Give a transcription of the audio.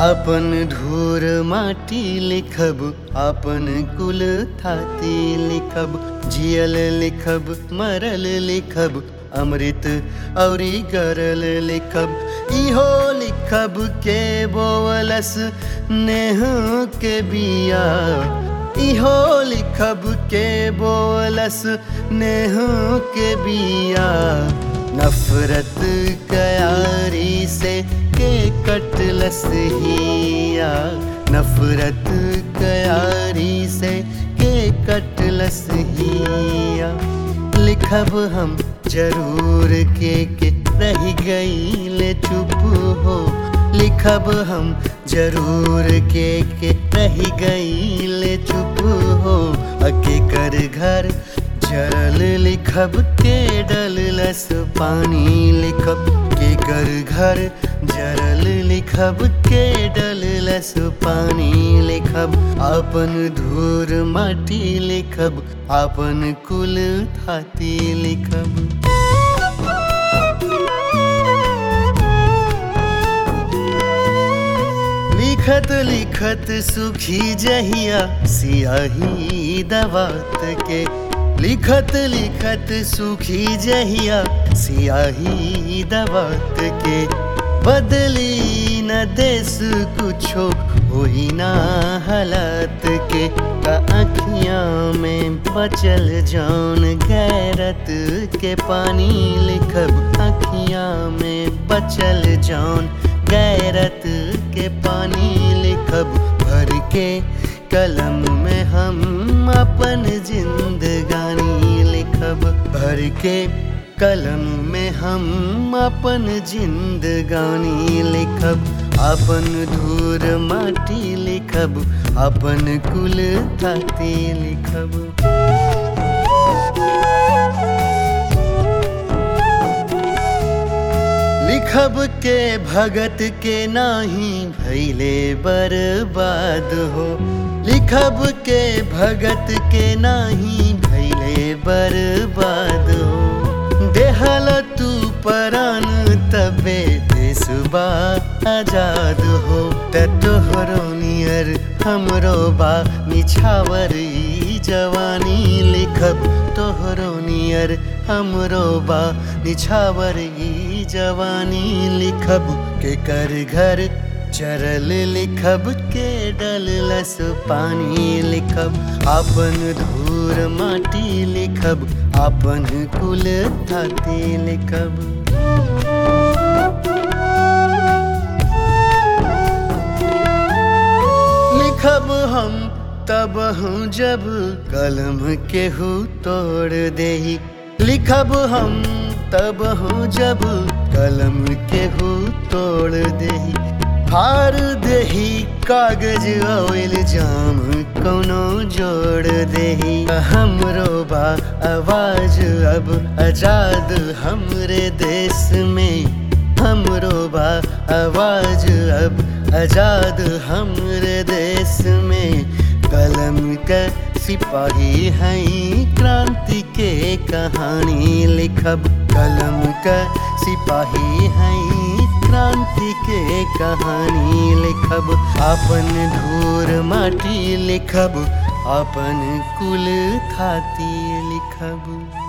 अपन धूर माटी लिखब, अपन कुल थाती लिखब, जियल लिखब, मरल लिखब, अमृत औरी गरल लिखब। इहो लिखब के बोवलस नेह के बिया, इहो लिखब के बोवलस नेह के बिया। नफरत कयारी से के कटलस हिया, नफरत कयारी से के कटलस हिया। लिखब हम जरूर के रह गई चुप हो, लिखब हम जरूर के रह गई चुप हो। अके कर घर जरल लिखब के डललस पानी लिखब, के कर घर जरल लिखब के डललस पानी लिखब। अपन धूर माटी लिखब, अपन कुल थाती लिखब। लिखत लिखत सुखी जहिया सियाही दवात के, लिखत लिखत सुखी जहिया सियाही दवात के। बदली न देश कुछो होई ना हालात के, का अखियाँ में बचल जान गैरत के पानी लिखब, अखियाँ में बचल जान गैरत के पानी लिखब। भर के कलम में हम अपन जिंदगानी लिखब, भर के कलम में हम अपन जिंदगानी लिखब। अपन धूर माटी लिखब, अपन कुल थाती लिखब। लिखब के भगत के नाही भैले बर्बाद हो, लिखब के भगत के नाही भैले बर्बाद हो। देहल तू परान तबे देशबा आजाद हो, तोहरो नियर हमरो बा निछावर जवानी लिखब, तोहरो नियर हमरो बा निछावर जवानी लिखब। के कर घर चरल लिखब के डललस पानी लिखब, अपन धूर माटी लिखब, अपन कुल थाती लिखब। लिखब हम तब हूँ जब कलम केहू तोड़ देही, लिखब हम तब हूँ जब कलम केहू तोड़ देही। फाड़ देही कागज ऑयल जाम कोनो जोड़ देही। हमरो बा आवाज अब आजाद हमरे देश में, हमरो बा आवाज अब आजाद हमरे देश में। कलम का सिपाही हैं क्रांति के कहानी लिखब, कलम का सिपाही हैं क्रांति के कहानी लिखब। अपन धूर माटी लिखब, अपन कुल थाती लिखब।